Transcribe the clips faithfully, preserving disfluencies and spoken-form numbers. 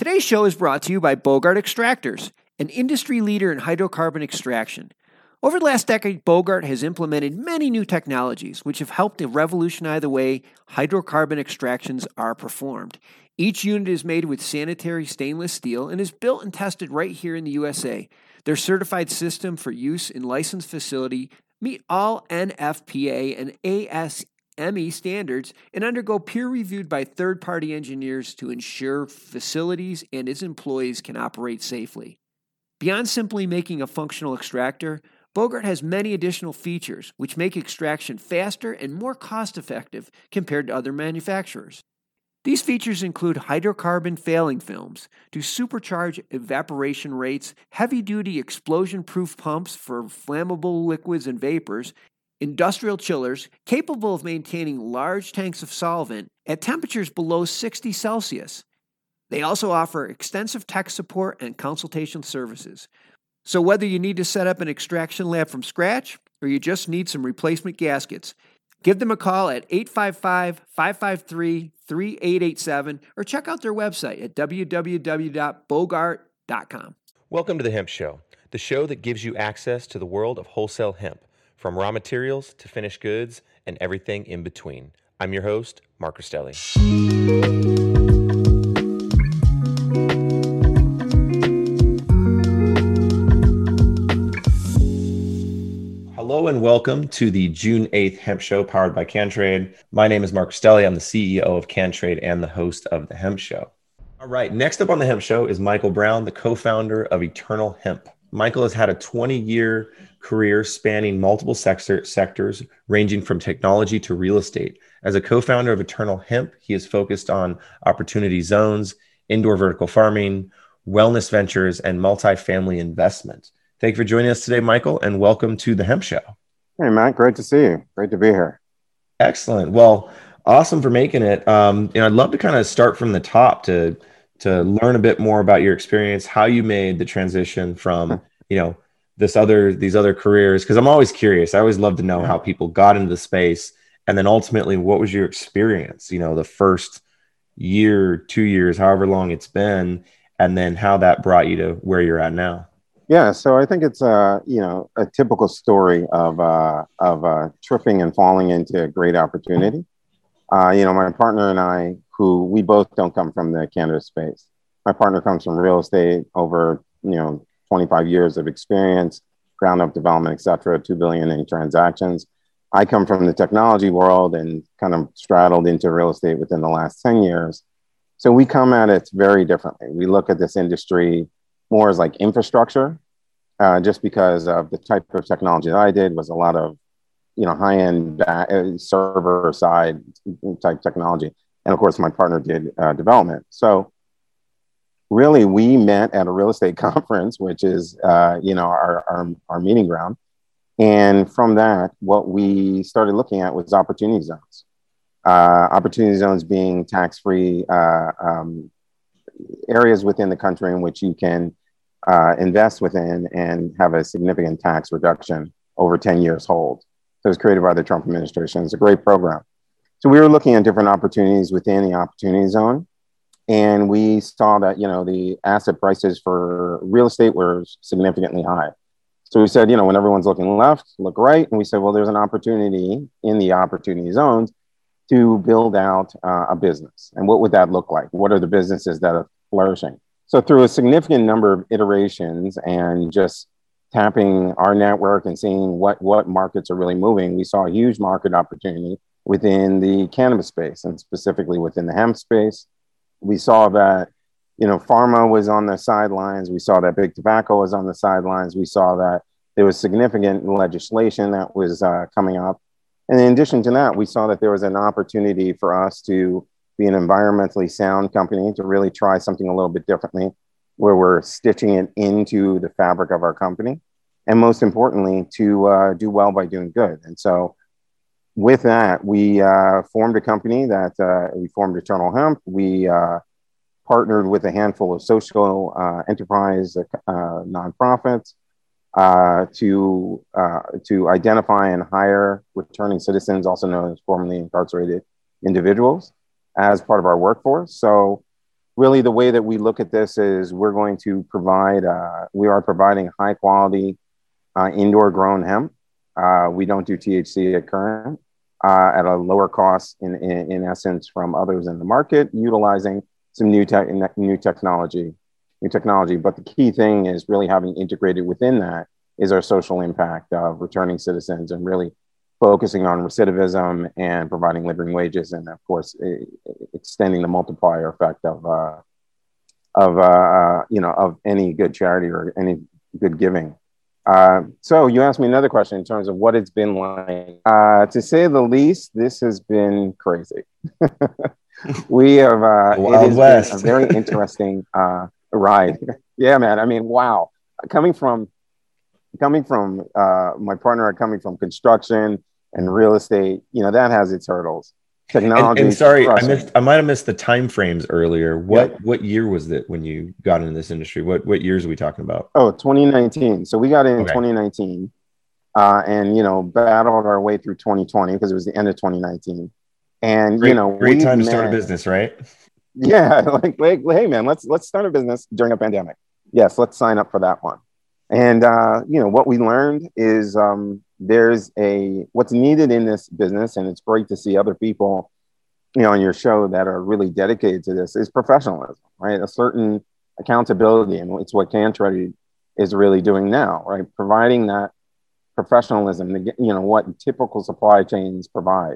Today's show is brought to you by Bogart Extractors, an industry leader in hydrocarbon extraction. Over the last decade, Bogart has implemented many new technologies which have helped to revolutionize the way hydrocarbon extractions are performed. Each unit is made with sanitary stainless steel and is built and tested right here in the U S A. Their certified system for use in licensed facility meet all N F P A and A S M E standards and undergo peer reviewed by third-party engineers to ensure facilities and its employees can operate safely. Beyond simply making a functional extractor, Bogart has many additional features which make extraction faster and more cost-effective compared to other manufacturers. These features include hydrocarbon failing films to supercharge evaporation rates, heavy-duty explosion-proof pumps for flammable liquids and vapors, industrial chillers capable of maintaining large tanks of solvent at temperatures below sixty Celsius. They also offer extensive tech support and consultation services. So whether you need to set up an extraction lab from scratch or you just need some replacement gaskets, give them a call at eight five five, five five three, three eight eight seven or check out their website at w w w dot bogart dot com. Welcome to The Hemp Show, the show that gives you access to the world of wholesale hemp, from raw materials to finished goods and everything in between. I'm your host, Mark Rastelli. Hello and welcome to the June eighth Hemp Show powered by CanTrade. My name is Mark Rastelli. I'm the C E O of CanTrade and the host of The Hemp Show. All right, next up on The Hemp Show is Michael Brown, the co-founder of Eternal Hemp. Michael has had a twenty-year career spanning multiple sector, sectors, ranging from technology to real estate. As a co-founder of Eternal Hemp, he is focused on opportunity zones, indoor vertical farming, wellness ventures, and multifamily investment. Thank you for joining us today, Michael, and welcome to The Hemp Show. Hey, Matt. Great to see you. Great to be here. Excellent. Well, awesome for making it. Um, you know, I'd love to kind of start from the top to to learn a bit more about your experience, how you made the transition from, you know, this other these other careers, because I'm always curious. I always love to know yeah. how people got into the space, and then ultimately, what was your experience? You know, the first year, two years, however long it's been, and then how that brought you to where you're at now. Yeah, so I think it's a you know a typical story of uh, of uh, tripping and falling into a great opportunity. Uh, you know, my partner and I, who we both don't come from the cannabis space. My partner comes from real estate, over you know twenty-five years of experience, ground up development, et cetera, two billion in transactions. I come from the technology world and kind of straddled into real estate within the last ten years. So we come at it very differently. We look at this industry more as like infrastructure, uh, just because of the type of technology that I did was a lot of, you know, high-end ba- server side type technology. And of course, my partner did uh, development. So really, we met at a real estate conference, which is, uh, you know, our, our, our meeting ground. And from that, what we started looking at was opportunity zones. Uh, opportunity zones being tax-free uh, um, areas within the country in which you can uh, invest within and have a significant tax reduction over ten years hold. So it was created by the Trump administration. It's a great program. So we were looking at different opportunities within the opportunity zone. And we saw that, you know, the asset prices for real estate were significantly high. So we said, you know, when everyone's looking left, look right. And we said, well, there's an opportunity in the opportunity zones to build out uh, a business. And what would that look like? What are the businesses that are flourishing? So through a significant number of iterations and just tapping our network and seeing what, what markets are really moving, we saw a huge market opportunity within the cannabis space and specifically within the hemp space. We saw that, you know, pharma was on the sidelines. We saw that big tobacco was on the sidelines. We saw that there was significant legislation that was uh, coming up. And in addition to that, we saw that there was an opportunity for us to be an environmentally sound company, to really try something a little bit differently, where we're stitching it into the fabric of our company. And most importantly, to uh, do well by doing good. And so with that, we uh, formed a company that uh, we formed Eternal Hemp. We uh, partnered with a handful of social uh, enterprise uh, nonprofits uh, to uh, to identify and hire returning citizens, also known as formerly incarcerated individuals, as part of our workforce. So really the way that we look at this is we're going to provide, uh, we are providing high quality uh, indoor grown hemp. Uh, we don't do T H C at current, uh, at a lower cost in, in, in essence from others in the market, utilizing some new tech, new technology, new technology. But the key thing is really having integrated within that is our social impact of returning citizens and really focusing on recidivism and providing living wages, and of course, extending the multiplier effect of, uh, of uh, you know, of any good charity or any good giving. Uh, so you asked me another question in terms of what it's been like. Uh, to say the least, this has been crazy. We have, uh, it has West. been a very interesting uh, ride. Yeah, man. I mean, wow. Coming from, coming from uh, my partner, coming from construction and real estate, you know, that has its hurdles. Technology. And, and sorry, I missed. I might have missed the time frames earlier. What yeah. what year was it when you got into this industry? What what years are we talking about? Oh, twenty nineteen. So we got in okay. twenty nineteen, uh, and you know, battled our way through twenty twenty because it was the end of twenty nineteen. And great, you know, great time met, to start a business, right? Yeah, like, like hey man, let's let's start a business during a pandemic. Yes, let's sign up for that one. And uh, you know, what we learned is um, there's a what's needed in this business, and it's great to see other people, you know, on your show that are really dedicated to this, is professionalism, right? A certain accountability, and it's what CanTrade is really doing now, right? Providing that professionalism, you know, what typical supply chains provide,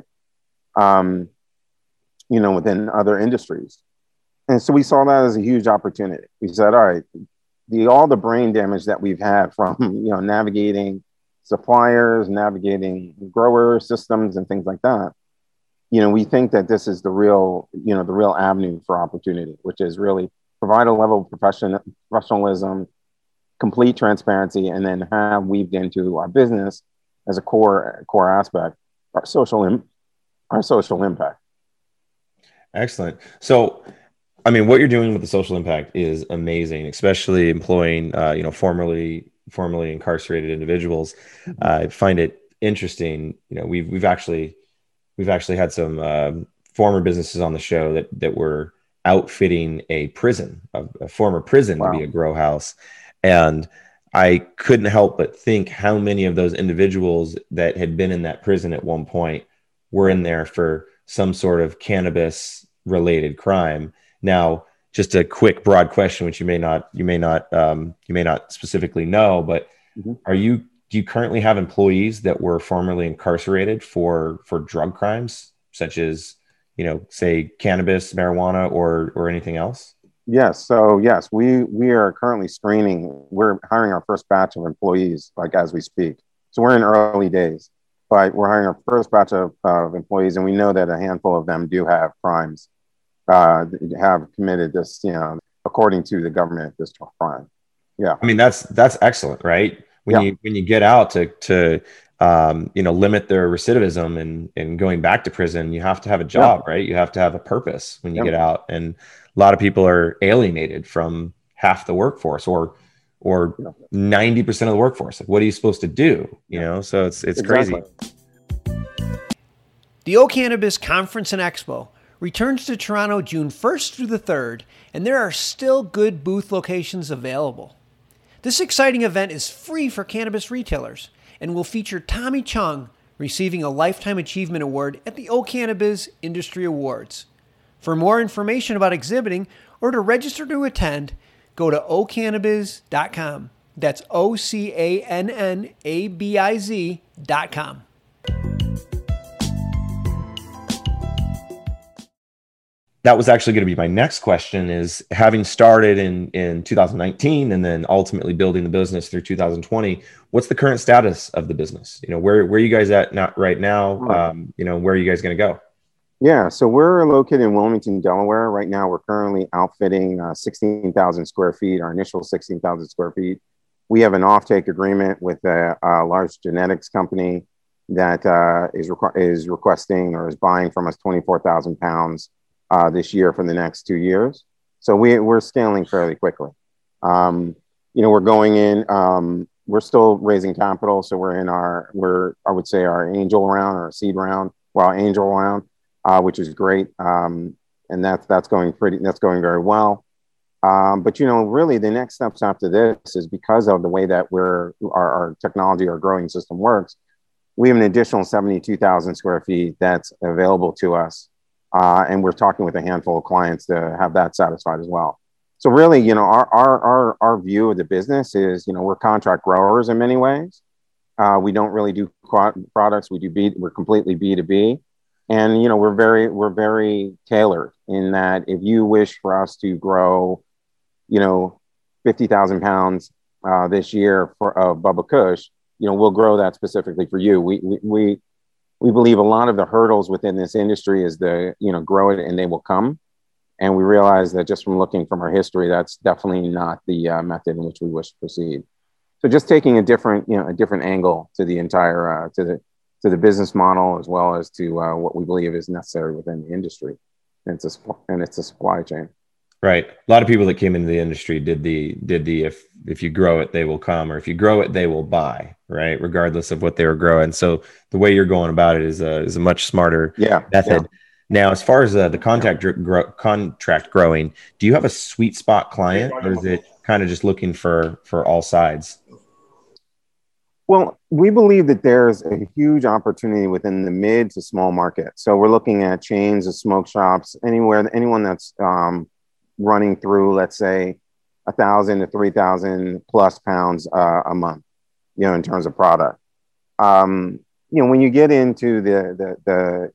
um, you know, within other industries. And so we saw that as a huge opportunity. We said, all right, the all the brain damage that we've had from, you know, navigating suppliers, navigating grower systems and things like that, you know, we think that this is the real, you know, the real avenue for opportunity, which is really provide a level of profession, professionalism, complete transparency, and then have weaved into our business as a core core aspect, our social, im- our social impact. Excellent. So, I mean, what you're doing with the social impact is amazing, especially employing, uh, you know, formerly formerly incarcerated individuals. Mm-hmm. Uh, I find it interesting. You know, we've we've actually we've actually had some uh, former businesses on the show that that were outfitting a prison, a, a former prison, wow. to be a grow house, and I couldn't help but think how many of those individuals that had been in that prison at one point were in there for some sort of cannabis related crime. Now, just a quick, broad question, which you may not, you may not, um, you may not specifically know, but mm-hmm. are you, do you currently have employees that were formerly incarcerated for for drug crimes, such as, you know, say cannabis, marijuana, or or anything else? Yes. So yes, we we are currently screening. We're hiring our first batch of employees, like as we speak. So we're in early days, but we're hiring our first batch of, of employees, and we know that a handful of them do have crimes. Uh, have committed this, you know, according to the government, this crime. Yeah, I mean that's that's excellent, right? When yeah. you when you get out to to um, you know, limit their recidivism and and going back to prison, you have to have a job, yeah. right? You have to have a purpose when you yeah. get out, and a lot of people are alienated from half the workforce, or or ninety yeah. percent of the workforce. Like, what are you supposed to do? You yeah. know, so it's it's exactly. crazy. The O Cannabis Conference and Expo returns to Toronto June first through the third, and there are still good booth locations available. This exciting event is free for cannabis retailers and will feature Tommy Chung receiving a Lifetime Achievement Award at the O Cannabis Industry Awards. For more information about exhibiting or to register to attend, go to o cannabiz dot com. That's O C A N N A B I Z dot com. That was actually going to be my next question, is having started in, in two thousand nineteen and then ultimately building the business through two thousand twenty, what's the current status of the business? You know, where, where are you guys at not right now? Um, you know, where are you guys going to go? Yeah, so we're located in Wilmington, Delaware. Right now, we're currently outfitting uh, sixteen thousand square feet, our initial sixteen thousand square feet. We have an offtake agreement with a, a large genetics company that uh, is, requ- is requesting or is buying from us twenty-four thousand pounds Uh, this year for the next two years. So we, we're scaling fairly quickly. Um, you know, we're going in, um, we're still raising capital. So we're in our, we're, I would say our angel round or seed round, well, angel round, uh, which is great. Um, and that's that's going pretty that's going very well. Um, but you know, really, the next steps after this is because of the way that we're our, our technology, our growing system works. We have an additional seventy-two thousand square feet that's available to us, uh, and we're talking with a handful of clients to have that satisfied as well. So really, you know, our our our, our view of the business is, you know, we're contract growers in many ways. Uh, we don't really do products. We do B. We're completely B two B, and you know, we're very we're very tailored in that if you wish for us to grow, you know, fifty thousand pounds uh, this year for of Bubba Kush, you know, we'll grow that specifically for you. We, we, we, we believe a lot of the hurdles within this industry is the, you know, grow it and they will come. And we realize that just from looking from our history, that's definitely not the uh, method in which we wish to proceed. So just taking a different, you know, a different angle to the entire, uh, to the, to the business model, as well as to uh, what we believe is necessary within the industry. And it's a, and it's a supply chain. Right. A lot of people that came into the industry did the did the if if you grow it, they will come, or if you grow it, they will buy, right? Regardless of what they were growing. So the way you're going about it is a is a much smarter yeah, method. Yeah. Now, as far as uh, the contact yeah. grow, contract growing, do you have a sweet spot client, or is it kind of just looking for for all sides? Well, we believe that there's a huge opportunity within the mid to small market. So we're looking at chains of smoke shops, anywhere, anyone that's um, running through, let's say, a thousand to three thousand plus pounds uh, a month, you know, in terms of product. Um, you know, when you get into the the the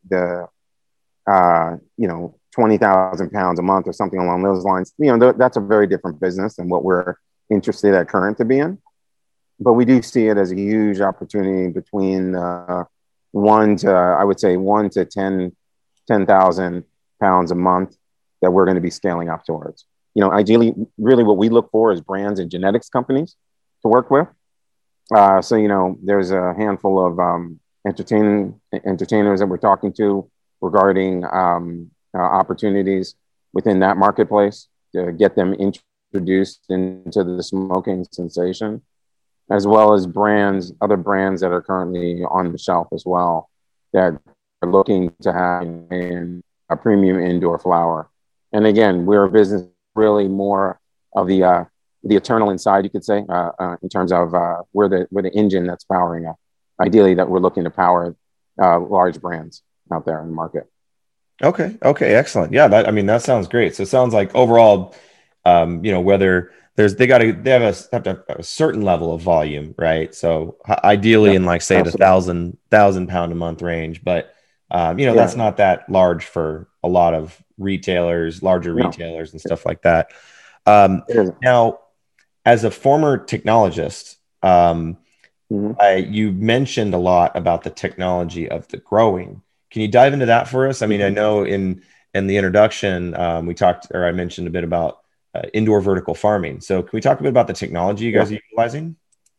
the uh, you know, twenty thousand pounds a month or something along those lines, you know, th- that's a very different business than what we're interested at current to be in. But we do see it as a huge opportunity between uh, one to, I would say, one to ten, ten thousand pounds a month that we're going to be scaling up towards. You know, ideally, really what we look for is brands and genetics companies to work with. Uh, so, you know, there's a handful of um, entertaining entertainers that we're talking to regarding um, uh, opportunities within that marketplace to get them introduced into the smoking sensation, as well as brands, other brands that are currently on the shelf as well that are looking to have in a premium indoor flower. And again, we're a business really more of the uh, the eternal inside, you could say, uh, uh, in terms of uh, we're the we're the engine that's powering up. Ideally, that we're looking to power uh, large brands out there in the market. Okay. Okay. Excellent. Yeah. That, I mean, that sounds great. So it sounds like overall, um, you know, whether there's they got to they have a have to have a certain level of volume, right? So ideally, yeah, in like say absolutely. the thousand thousand pound a month range, but um, you know, yeah. that's not that large for a lot of retailers, larger no. retailers, and stuff like that. Um, now, as a former technologist, um, mm-hmm. I, you mentioned a lot about the technology of the growing. Can you dive into that for us? I mean, mm-hmm. I know in in the introduction um, we talked, or I mentioned a bit about uh, indoor vertical farming. So, can we talk a bit about the technology you guys yeah. are utilizing?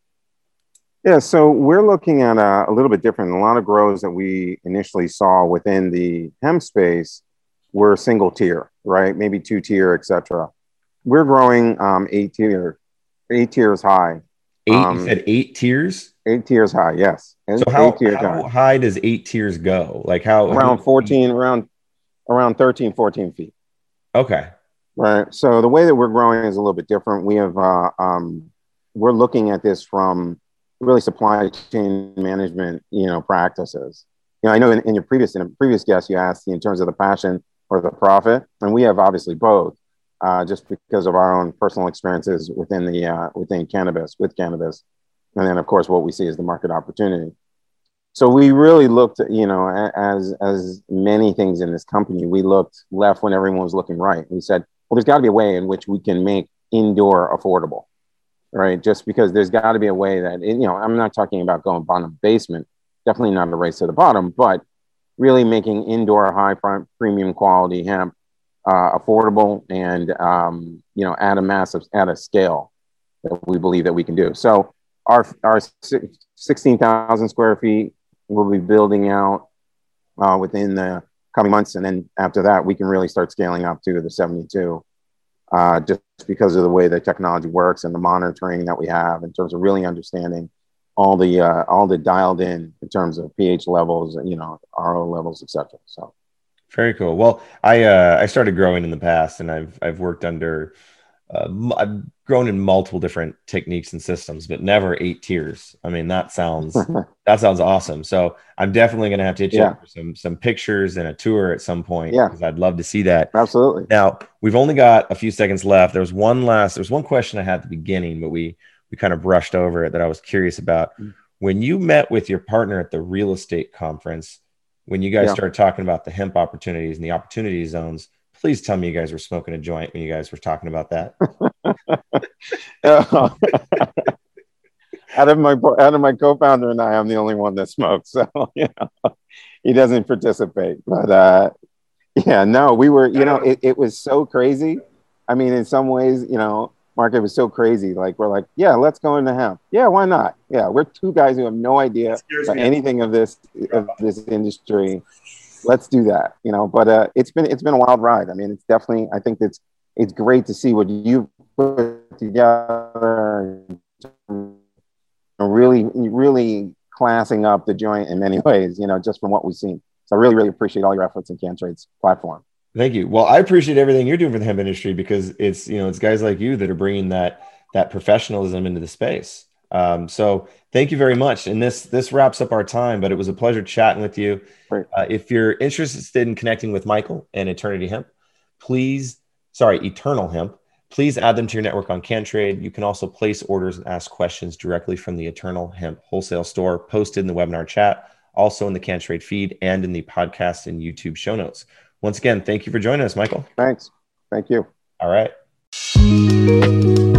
Yeah, so we're looking at a, a little bit different. A lot of grows that we initially saw within the hemp space were single tier, right? Maybe two tier, et cetera. We're growing um, eight tier, eight tiers high. Eight, um, you said eight tiers? Eight tiers high, yes. And so how, how high. high does eight tiers go? Like how? Around how fourteen, feet? around around thirteen, fourteen feet. Okay. Right. So the way that we're growing is a little bit different. We have, uh, um, we're looking at this from really supply chain management, you know, practices. You know, I know in, in your previous, in a previous guest, you asked in terms of the passion or the profit, and we have obviously both, uh, just because of our own personal experiences within the, uh, within cannabis, with cannabis. And then of course, what we see is the market opportunity. So we really looked at, you know, as, as many things in this company, we looked left when everyone was looking right. We said, well, there's got to be a way in which we can make indoor affordable, right? Just because there's got to be a way that, you know, I'm not talking about going bottom basement, definitely not a race to the bottom, but really making indoor high premium quality hemp uh, affordable and, um, you know, at a massive, at a scale that we believe that we can do. So our, our sixteen thousand square feet, we'll be building out uh, within the coming months. And then after that, we can really start scaling up to the seventy-two, uh, just because of the way the technology works and the monitoring that we have in terms of really understanding all the, uh, all the dialed in in terms of pH levels, you know, R O levels, et cetera. So. Very cool. Well, I uh, I started growing in the past, and I've I've worked under uh, m- I've grown in multiple different techniques and systems, but never eight tiers. I mean, that sounds that sounds awesome. So I'm definitely going to have to hit you Yeah. up for some some pictures and a tour at some point, Yeah. because I'd love to see that. Absolutely. Now, we've only got a few seconds left. There was one last, there's one question I had at the beginning, but we we kind of brushed over it that I was curious about. When you met with your partner at the real estate conference, when you guys Yeah. started talking about the hemp opportunities and the opportunity zones, please tell me you guys were smoking a joint when you guys were talking about that. out of my out of my co-founder and I, I'm the only one that smokes. So you know, he doesn't participate. But uh, yeah, no, we were. You know, it, it was so crazy. I mean, in some ways, you know, Mark, it was so crazy. Like we're like, yeah, let's go into hemp. Yeah, why not? Yeah, we're two guys who have no idea about anything of this of this industry. Let's do that. You know, but uh, it's been it's been a wild ride. I mean, it's definitely. I think it's it's great to see what you put together. Really, really classing up the joint in many ways, you know, just from what we've seen. So I really, really appreciate all your efforts in CanTrade's platform. Thank you. Well, I appreciate everything you're doing for the hemp industry, because it's, you know, it's guys like you that are bringing that, that professionalism into the space. Um, so thank you very much. And this, this wraps up our time, but it was a pleasure chatting with you. Great. Uh, if you're interested in connecting with Michael and Eternity Hemp, please, sorry, Eternal Hemp, please add them to your network on CanTrade. You can also place orders and ask questions directly from the Eternal Hemp wholesale store, posted in the webinar chat, also in the CanTrade feed, and in the podcast and YouTube show notes. Once again, thank you for joining us, Michael. Thanks. Thank you. All right.